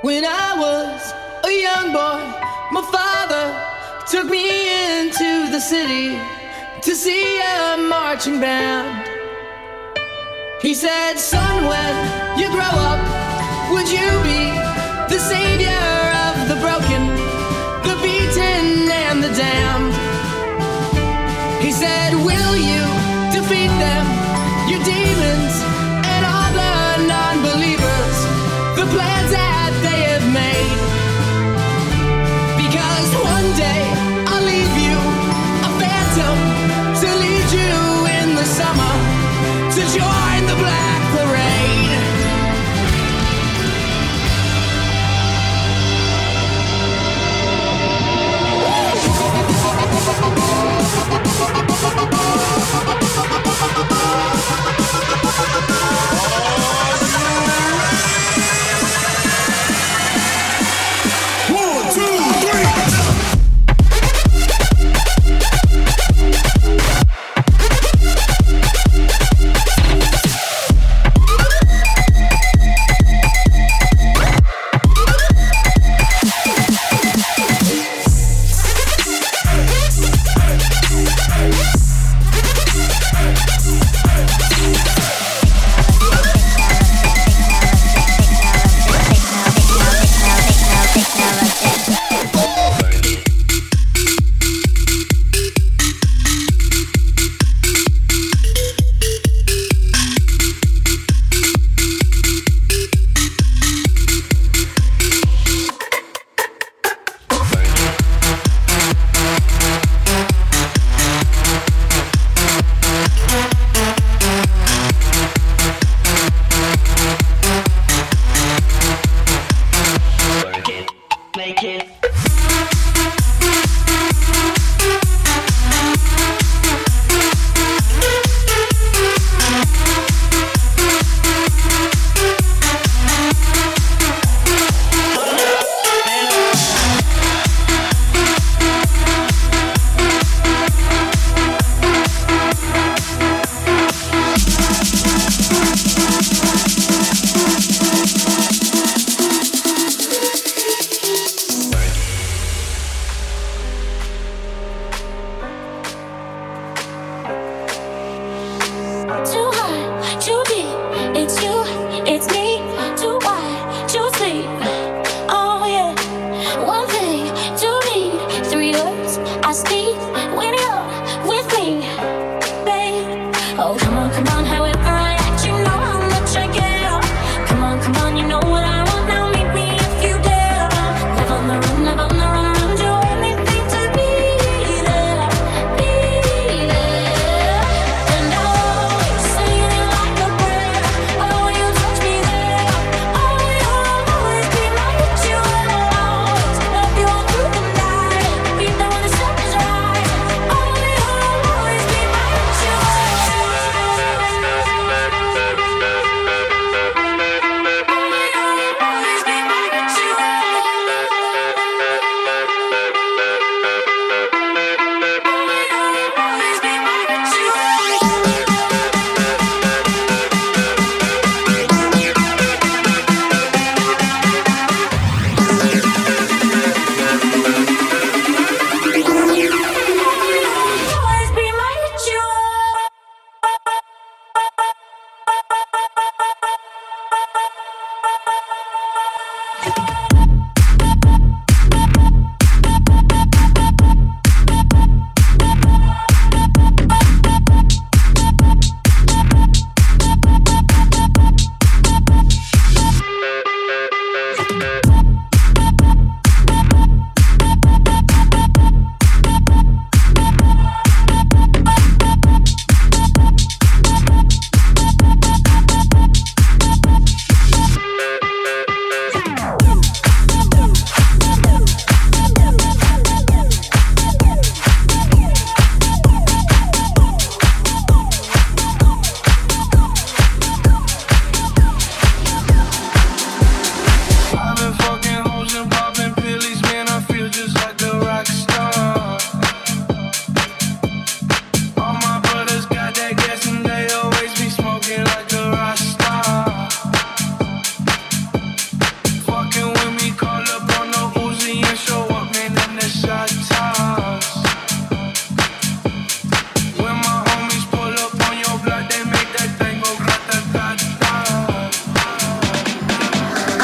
When I was a young boy, my father took me into the city to see a marching band. He said, son, when you grow up, would you be the savior of the broken, the beaten and the damned? He said, will you defeat them, your demons and all the non-believers, the plans that they have made? Because one day I'll leave you a phantom to lead you in the summer to join the Black Parade.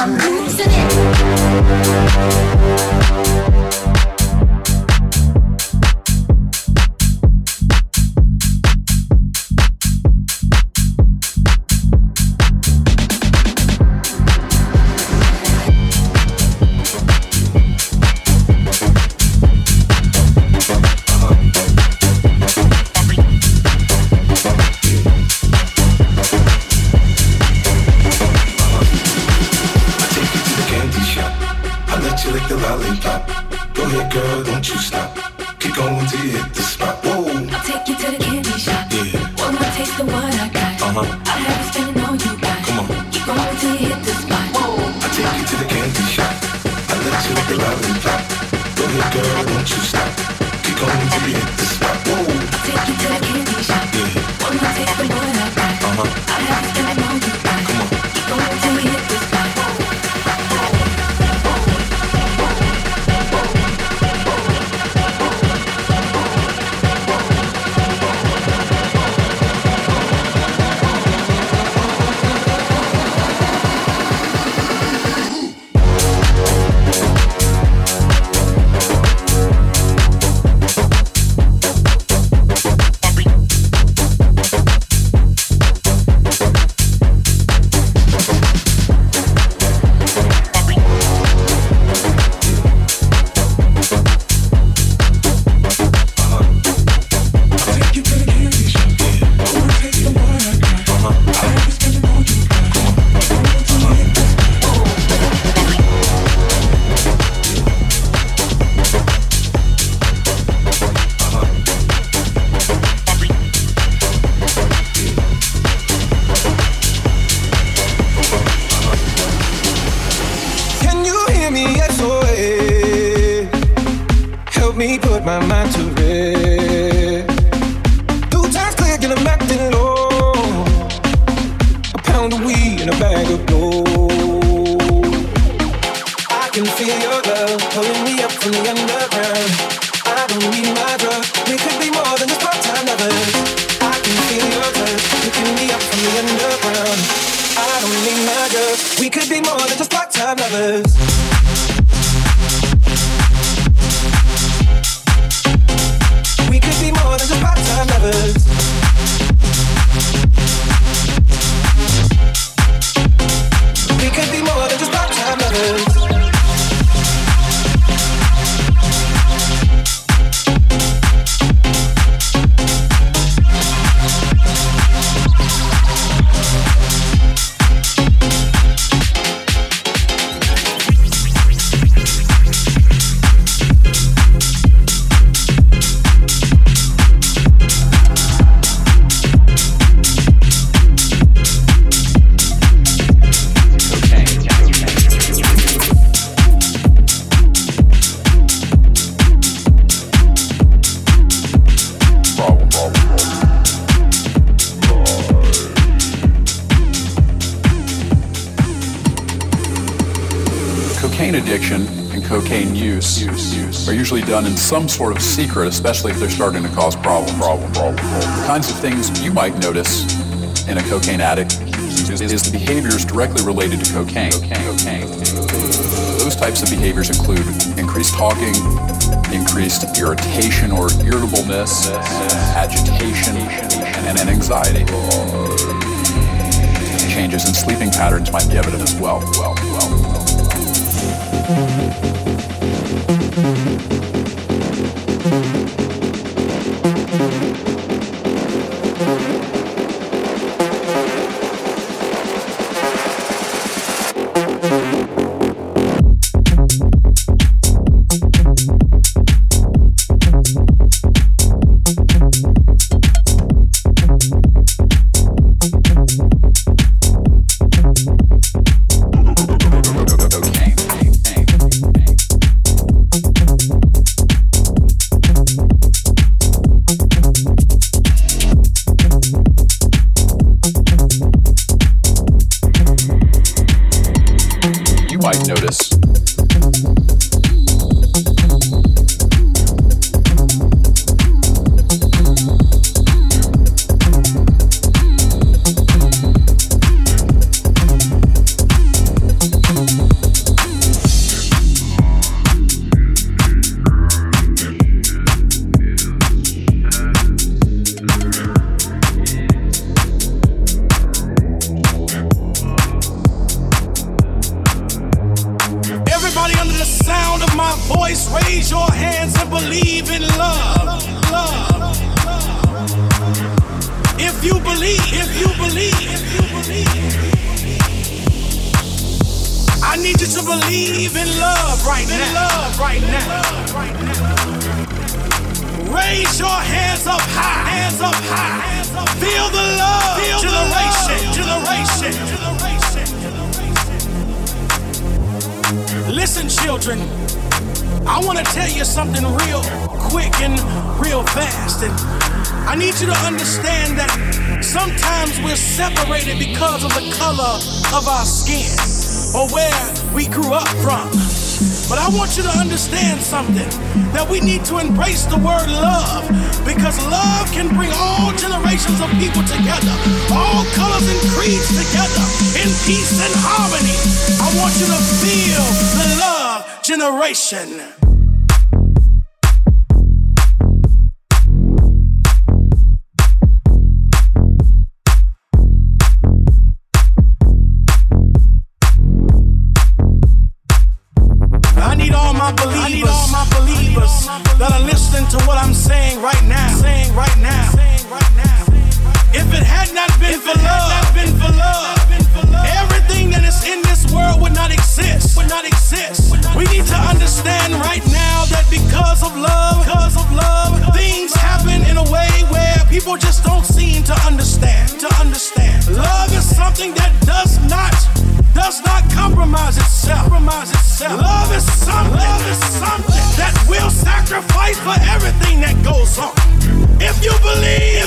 I'm losing it. Done in some sort of secret, especially if they're starting to cause problems. The kinds of things you might notice in a cocaine addict is the behaviors directly related to cocaine. Those types of behaviors include increased talking, increased irritation or irritableness, agitation, and anxiety. Changes in sleeping patterns might be evident as well. my voice, raise your hands and believe in love. Love. If you believe, I need you to believe in love right now. Raise your hands up high. Feel the love. Generation. Listen, children, I want to tell you something real quick and real fast. And I need you to understand that sometimes we're separated because of the color of our skin or where we grew up from. But I want you to understand something, that we need to embrace the word love, because love can bring all generations of people together, all colors and creeds together, in peace and harmony. I want you to feel the love generation. I need all my believers that are listening to what I'm saying right now. If it had not been for love, everything that is in this world would not exist. We need to understand right now that because of love, things happen in a way where people just don't seem to understand. Love is something that does not compromise itself. Love is something that will sacrifice for everything that goes on. If you believe,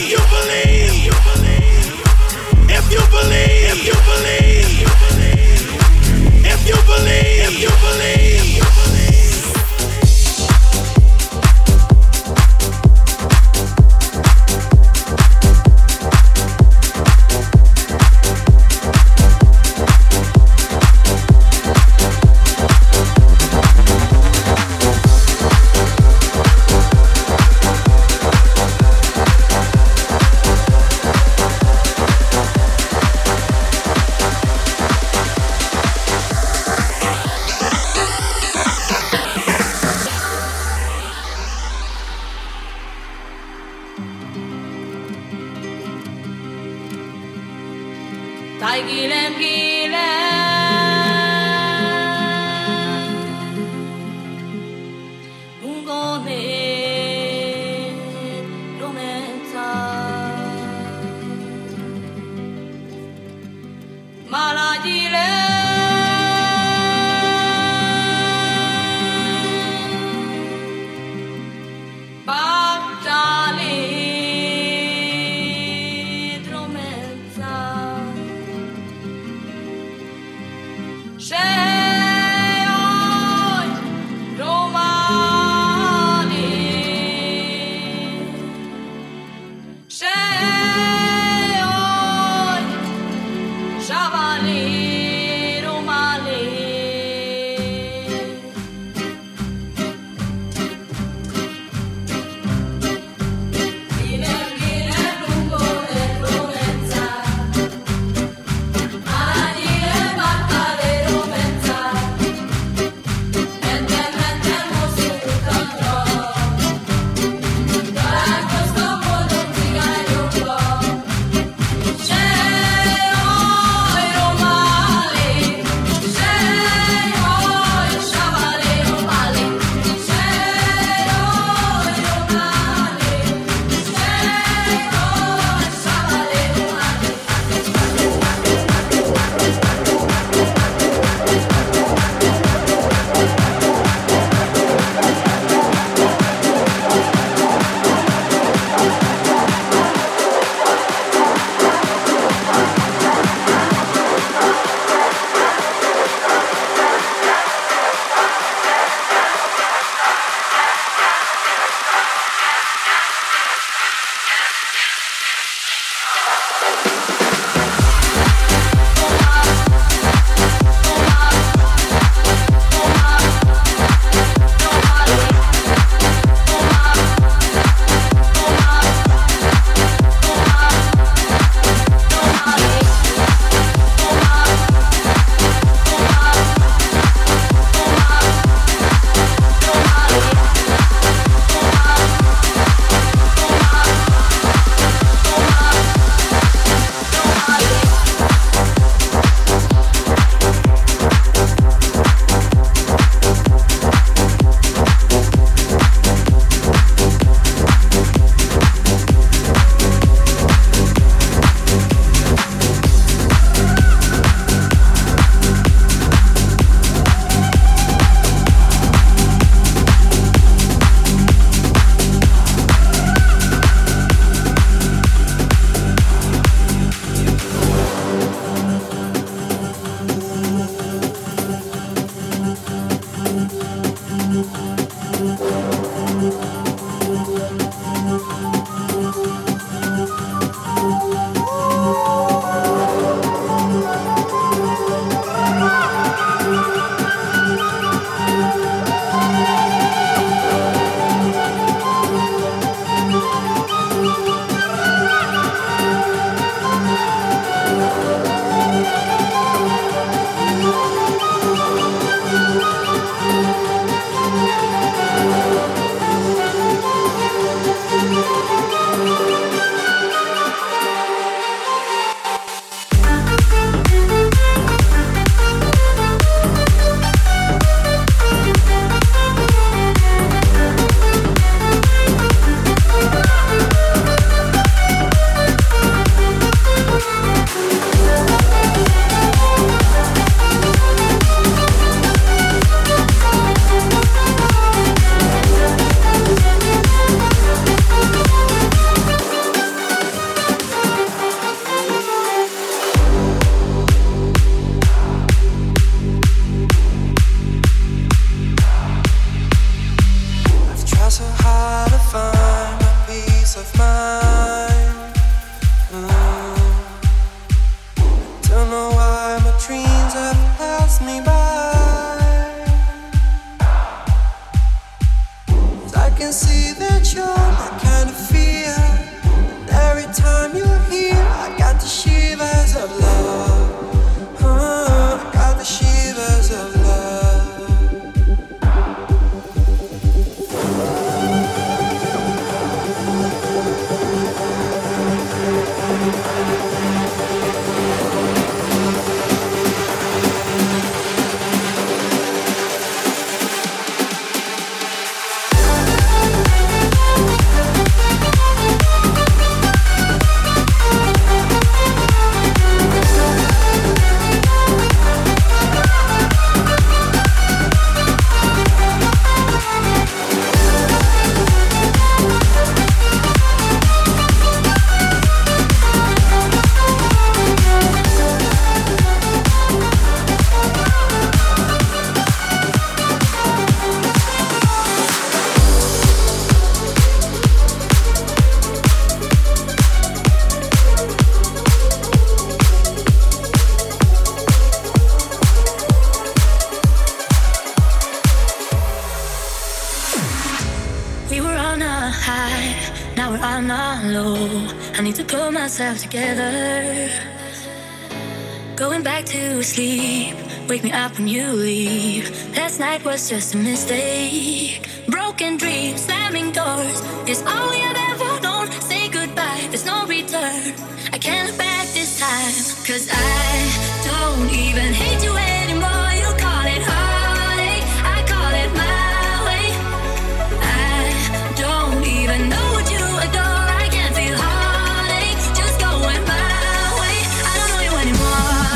high, now we're on our low. I need to pull myself together. Going back to sleep, wake me up when you leave. Last night was just a mistake. Broken dreams, slamming doors is all we have ever known. Say goodbye, there's no return. I can't look back this time, 'cause I don't even hate you anymore. You call it heartache, I call it my way. I don't even know what you adore. I can't feel heartache, just going my way. I don't know you anymore.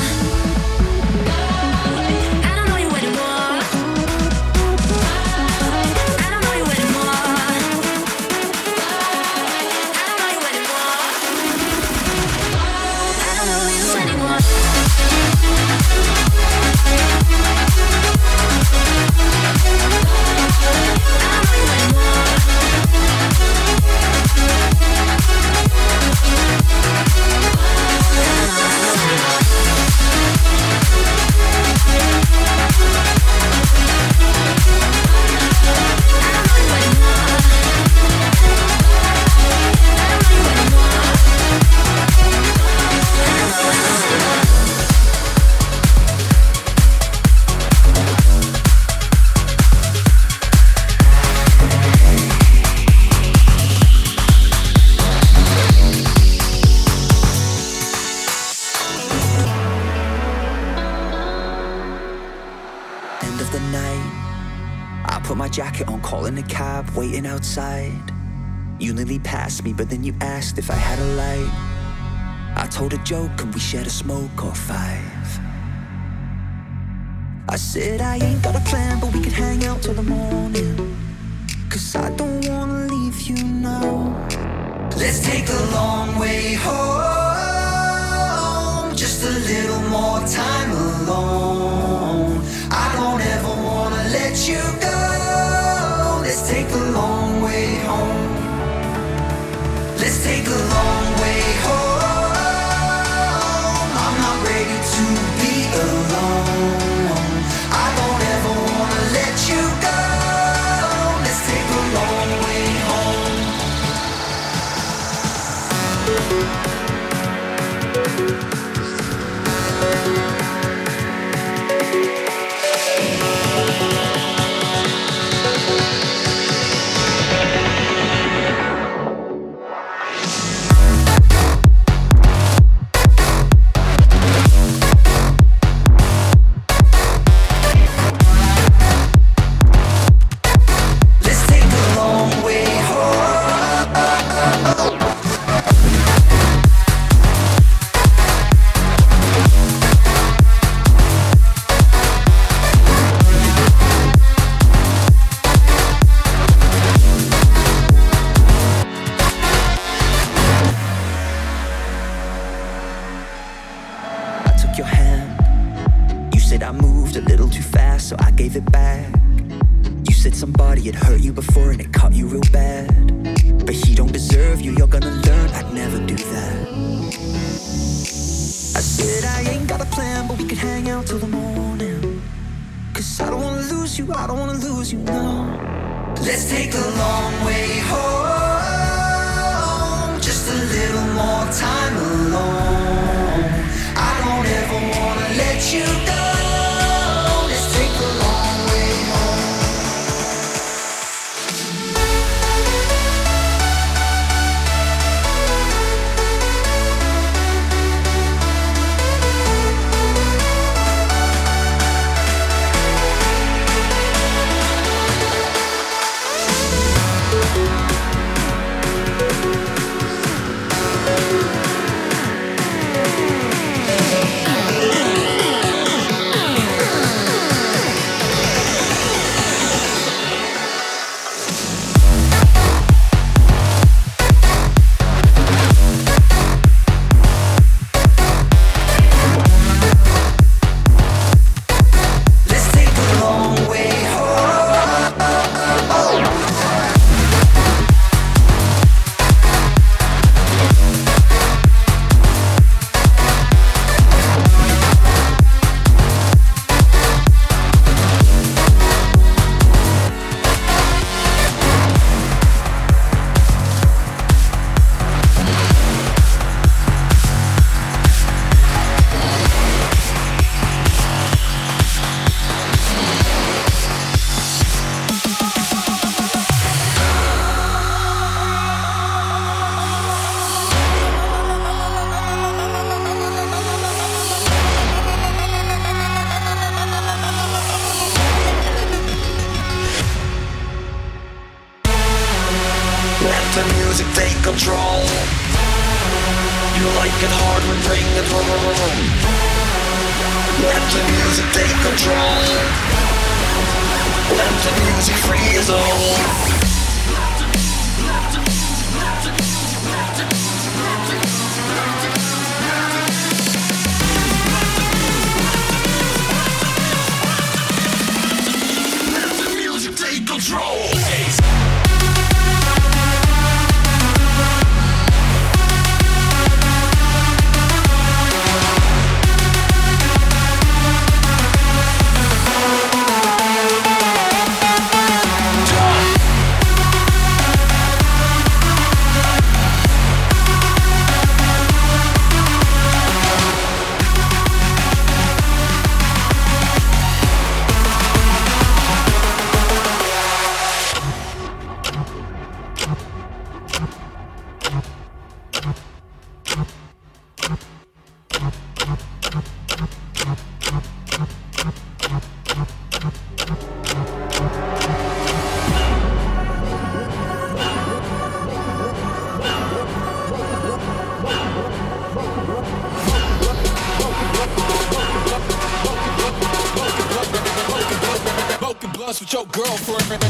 I don't know you anymore. I don't know you anymore. I don't know you anymore. I don't know you anymore. Jacket on, calling a cab, waiting outside. You nearly passed me, but then you asked if I had a light. I told a joke and we shared a smoke or five. I said I ain't got a plan, but we could hang out till the morning, 'cause I don't wanna leave you now. Let's take the long way home, just a little more time alone. I don't ever wanna let you go. Let's take the long way home. Let's take the long way home. I'm not ready to be alone. I don't ever wanna let you go. Let's take the long way home. music take control. You like it hard when bring it home. Let the music take control. Let the music free us all. With your girlfriend.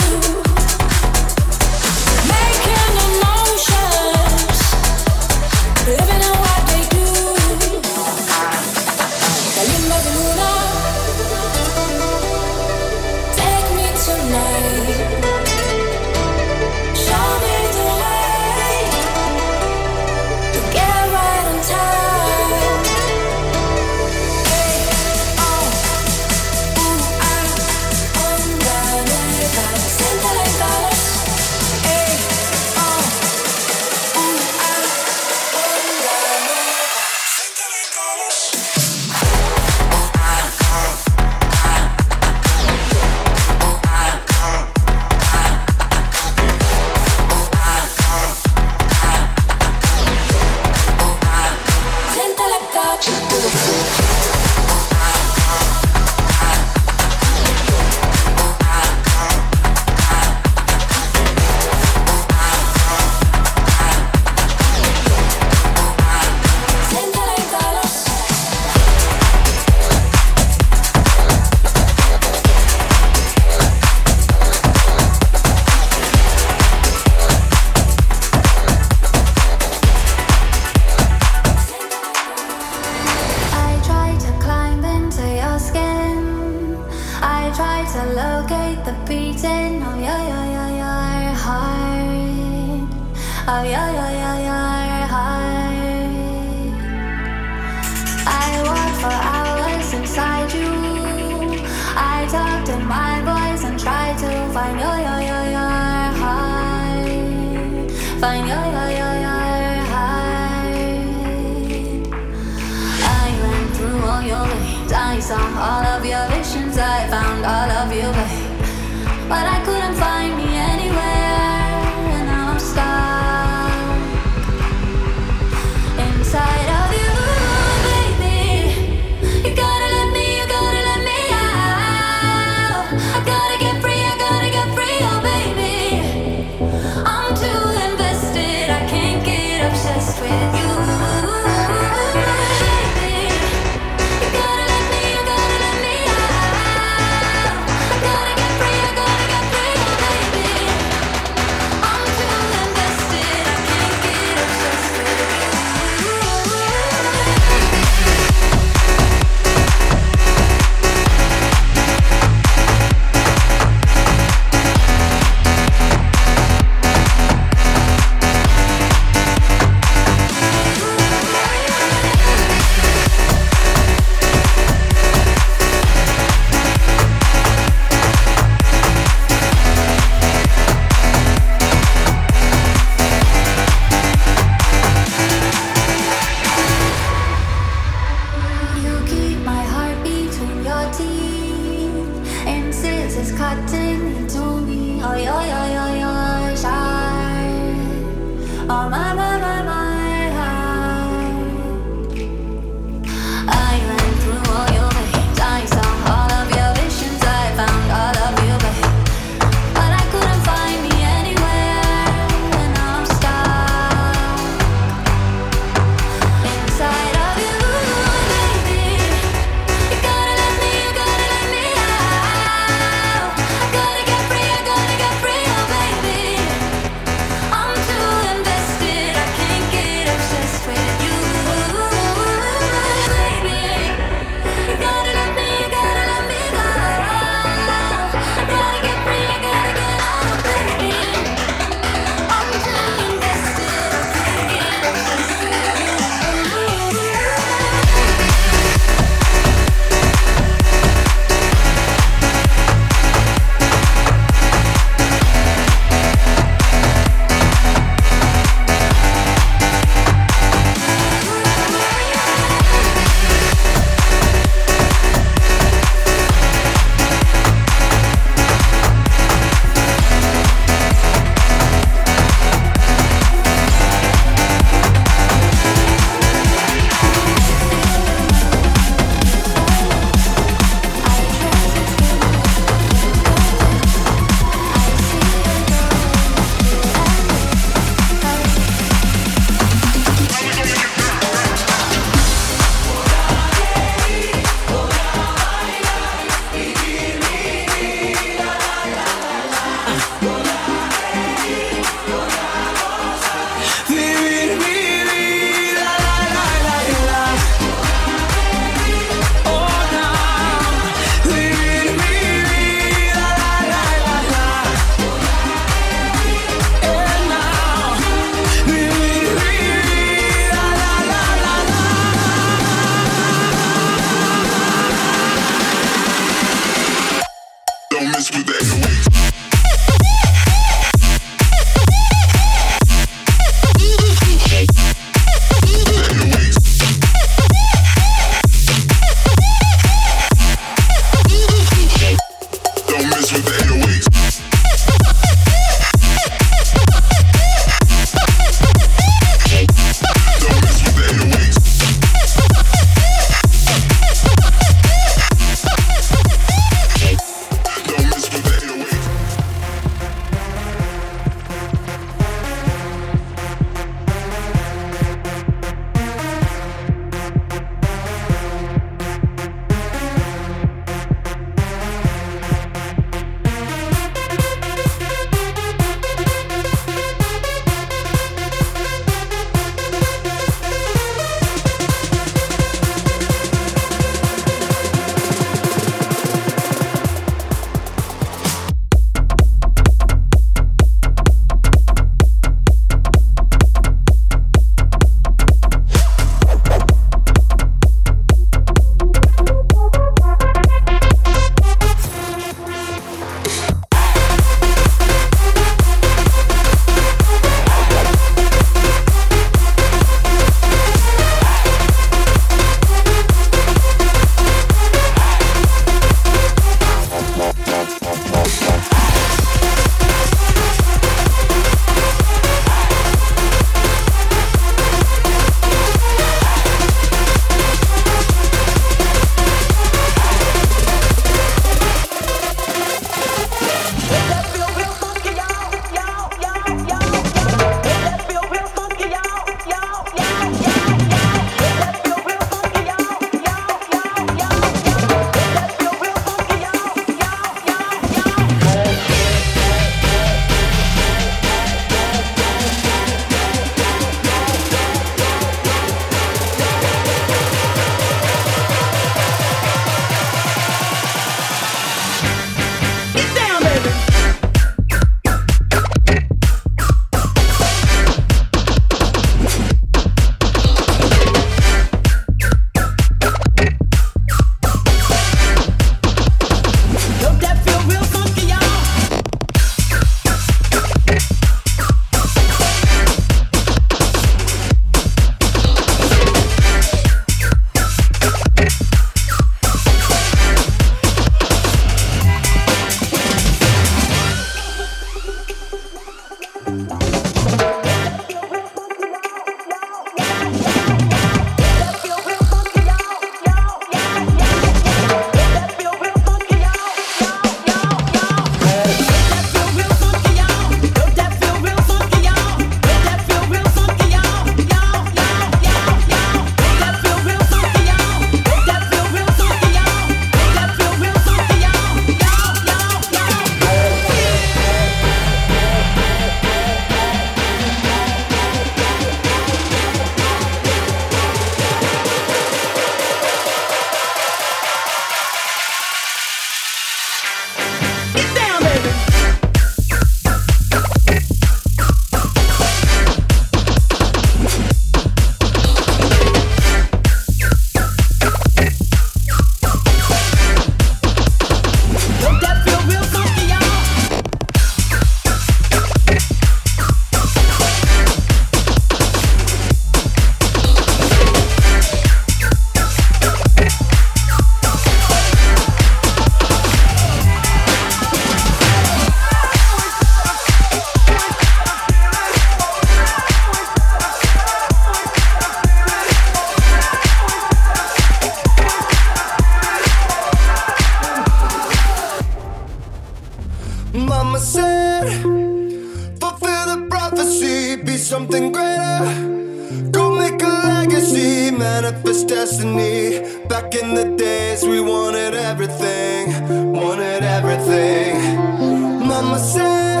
Mama said, fulfill the prophecy, be something greater. Go make a legacy, manifest destiny. Back in the days we wanted everything, wanted everything. Mama said,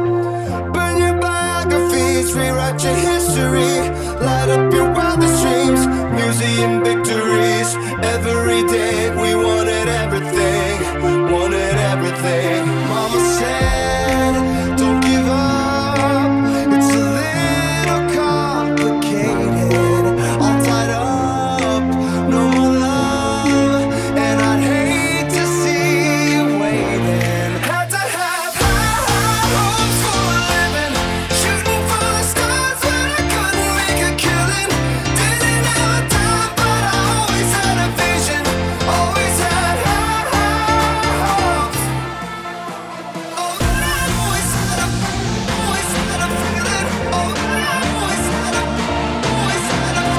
burn your biographies, rewrite your history. Light up your wildest dreams, museum victories. Every day we wanted everything, wanted everything. Mama said, don't give up, it's a little complicated. All tied up, no more love, and I'd hate to see you waiting. Had to have high hopes for a living, shooting for the stars when I couldn't make a killing. Didn't have a dime, but I always had a vision, always had high hopes. Oh, I always had a feeling. Oh, I always had a feeling. Oh, I always had a.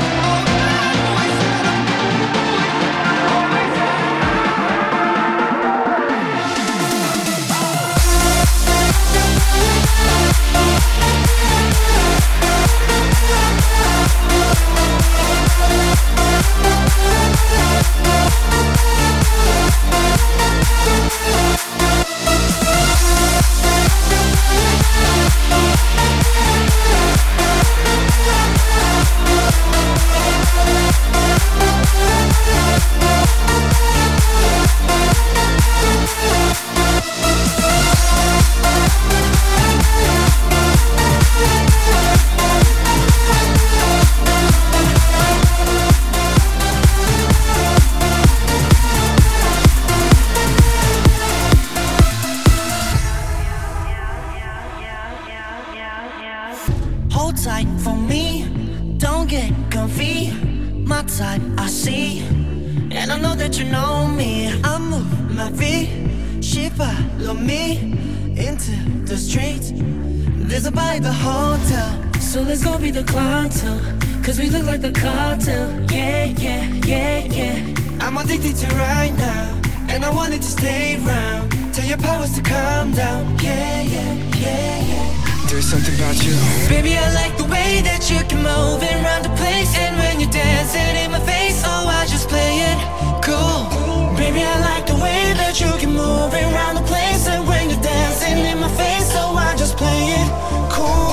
Hold tight for me, don't get comfy. My type I see, and I know that you know me. I move my feet, she follow me into the streets. There's a bar at the hotel, so let's go be the clientele. Cause we look like the cartel, yeah, yeah, yeah, yeah. I'm addicted to right now, and I want it to stay round. Tell your powers to calm down, yeah, yeah, yeah, yeah. There's something about you. Baby, I like the way that you can move around the place. And when you're dancing in my face, oh, I just play it cool. Baby, I like the way that you can move around the place. And when you're dancing in my face, oh, I just play it cool.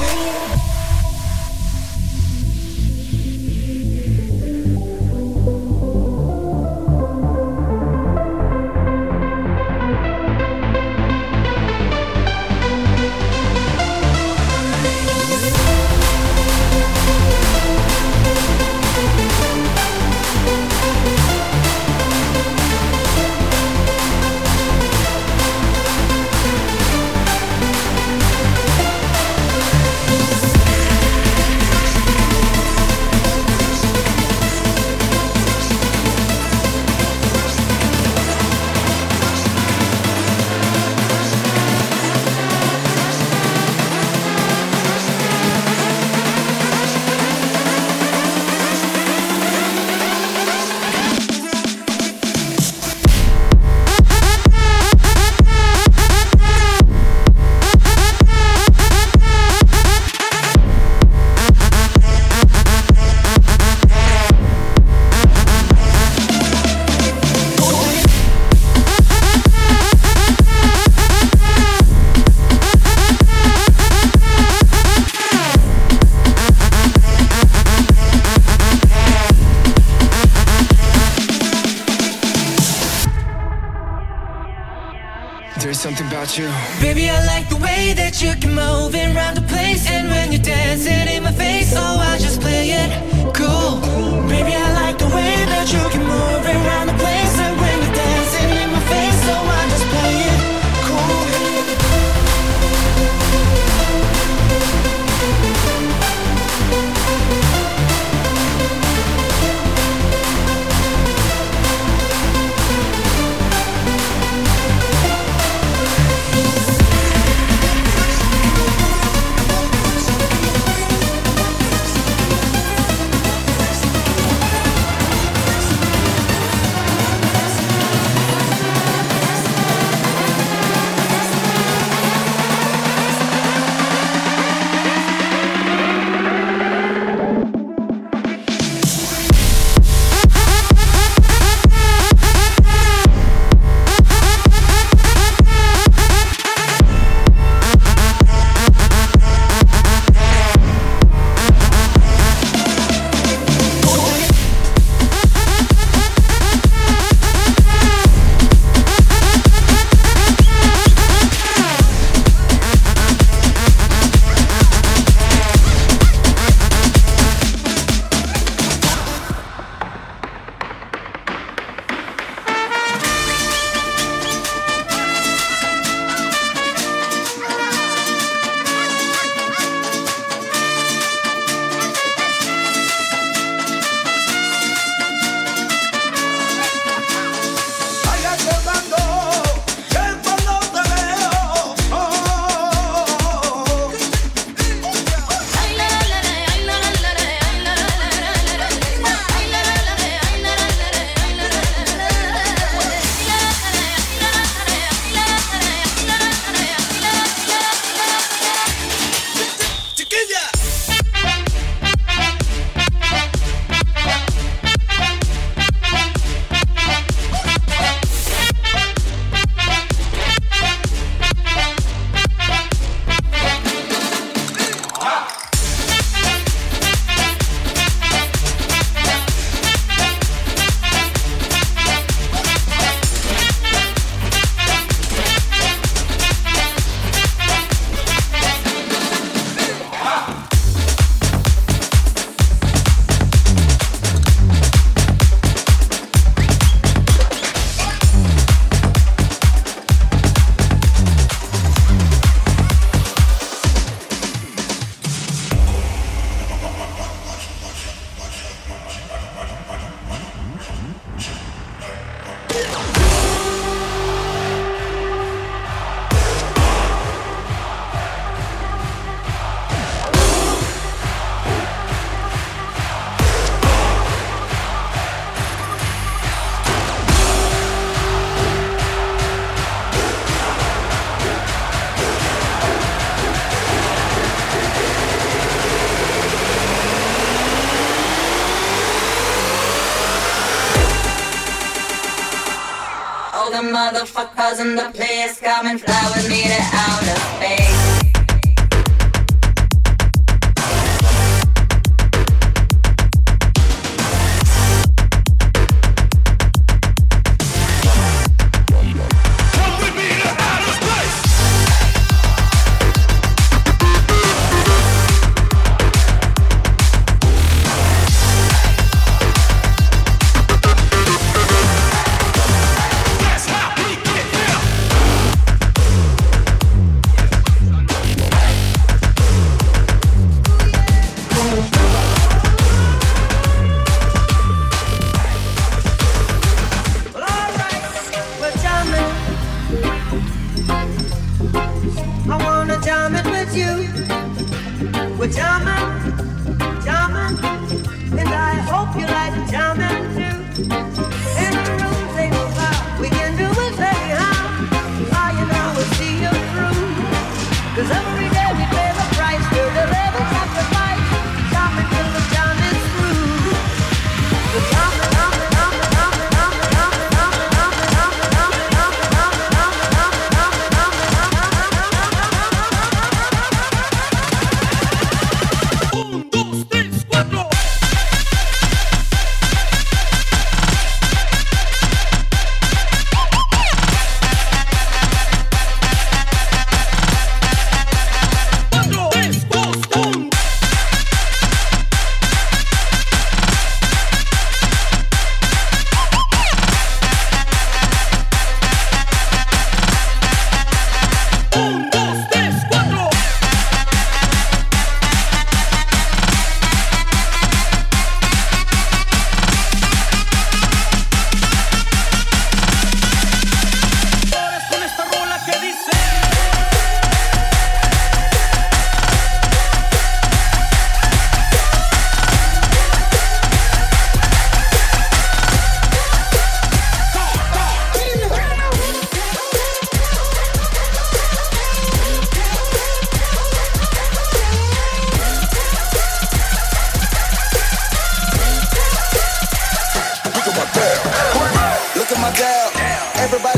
something about you. Baby, I like the way that you can move around the place. And when you're dancing in my face, oh, I just play it cool. Baby, I like the way that you can move around the place. And when you're dancing in my face, oh, I just play it cool. Motherfuckers in the place, come and fly with me to outer space.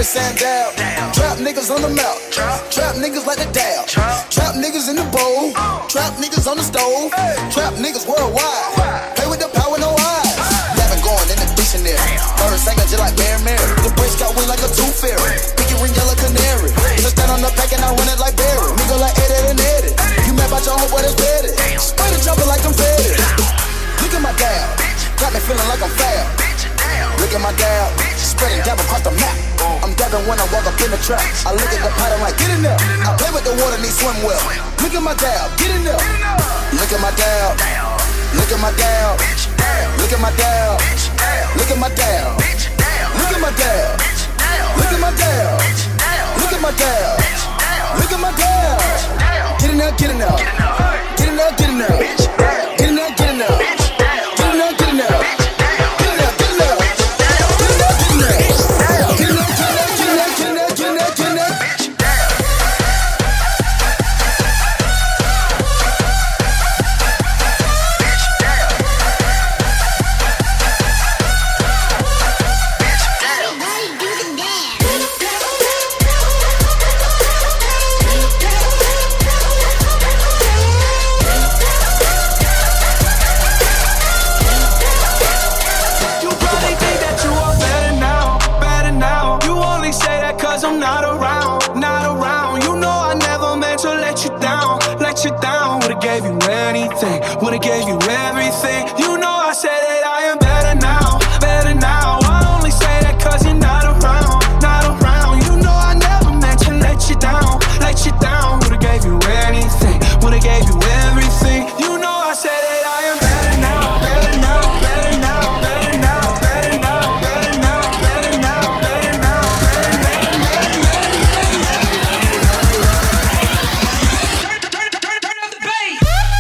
sandal. Trap niggas on the mouth. Trap niggas like the Dow. Trap niggas in the bowl. Trap niggas on the stove. Trap niggas worldwide. Play with the power, no eyes. Never going in the dictionary. Bird singing just like Mary Mary. The bridge got wing like a tooth fairy. Pinky ring yellow canary. Just stand on the pack and I run it like Barry. Nigga like Eddie and Eddie. You mad about your homeboy that's better. Spray the chopper like confetti. Look at my dab. Got me feeling like I'm foul. Look at my dab. Spreading dab across the map. I'm dabbing when I walk up in the trap. I look at the pattern like, get in there. I play with the water, need swim well. Look at my dab, get in there. Look at my dab. Look at my dab. Look at my dab. Look at my dab. Look at my dab. Look at my dab. Look at my dab. Look at my dab. Get in there, get in there. Get in there, get in there. Get in there, get in there. Get in there, get in there. Would've gave you everything. You know I said that I am better now, better now. I only say that cause you're not around, not around. You know I never meant to let you down, let you down. Would've gave you anything, would've gave you everything. You know I said that I am better now, better now, better now, better now, better now, better now, better now, better now, Turn up the bass.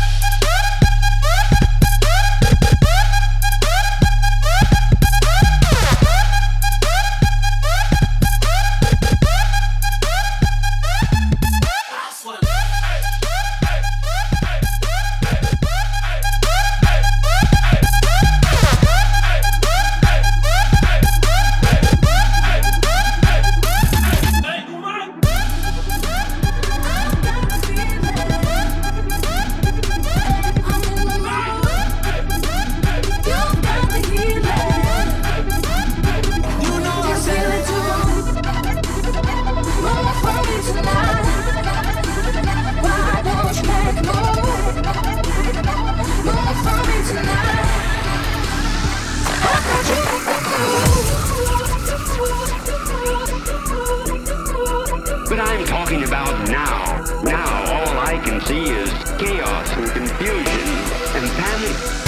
But I'm talking about now. Now all I can see is chaos and confusion and panic.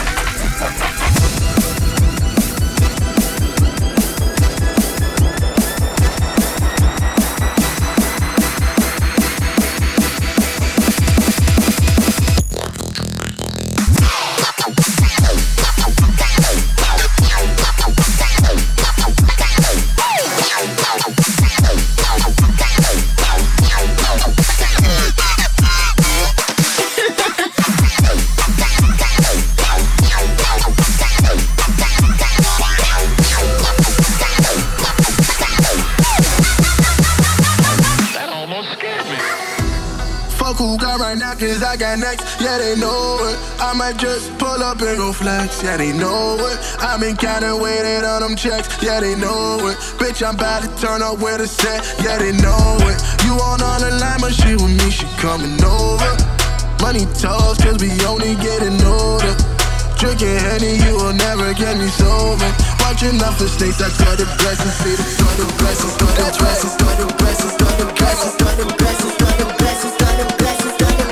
Cause I got next, yeah they know it. I might just pull up and go flex, yeah they know it. I've been kinda waiting on them checks, yeah they know it. Bitch, I'm about to turn up with a set, yeah they know it. You on the line, but she with me, she coming over. Money talks, cause we only getting older. Drinking Henny, you will never get me sober. Watching out for snakes, I got the blessings, see the got the blessings, got the blessings, got the blessings, got the blessings, got the blessings, got the blessings, got the blessings.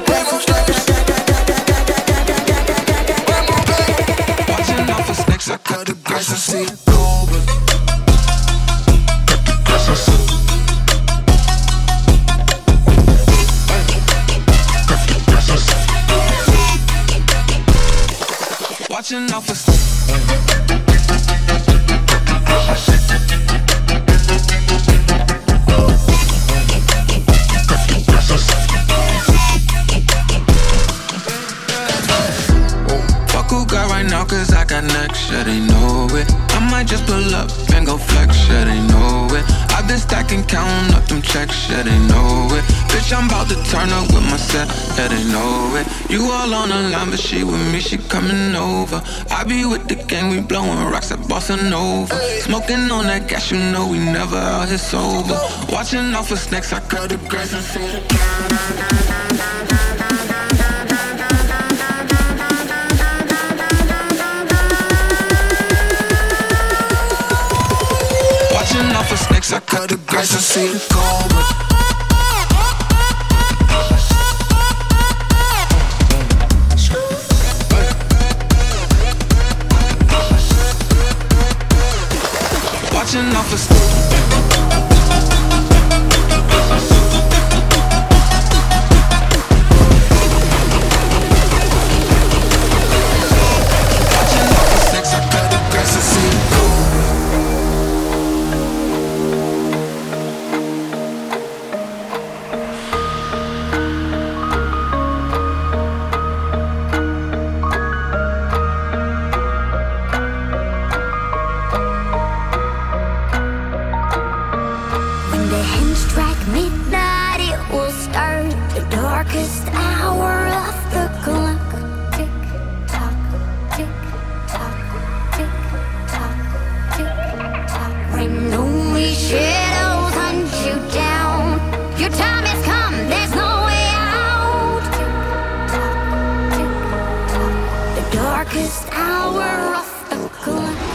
I got the blessings, see the over. Watching out for out cause I got next, yeah, they know it. I might just pull up and go flex, yeah, they know it. I've been stacking, counting up them checks, yeah, they know it. Bitch, I'm about to turn up with my set, yeah, they know it. You all on the line, but she with me, she coming over. I be with the gang, we blowing rocks at Bossa Nova. Smoking on that gas, you know we never out here sober. Watching out for snakes, I cut the grass and see the Watching out for snakes, I cut the grass and see the cobra. Watching out for snakes, I cut the grass and see the cobra. Midnight, it will start the darkest hour of the clock. Tick tock, tick tock, tick tock, tick tock. When only shadows hunt you down, your time has come, there's no way out. Tick tock, tick tock, the darkest hour of the clock.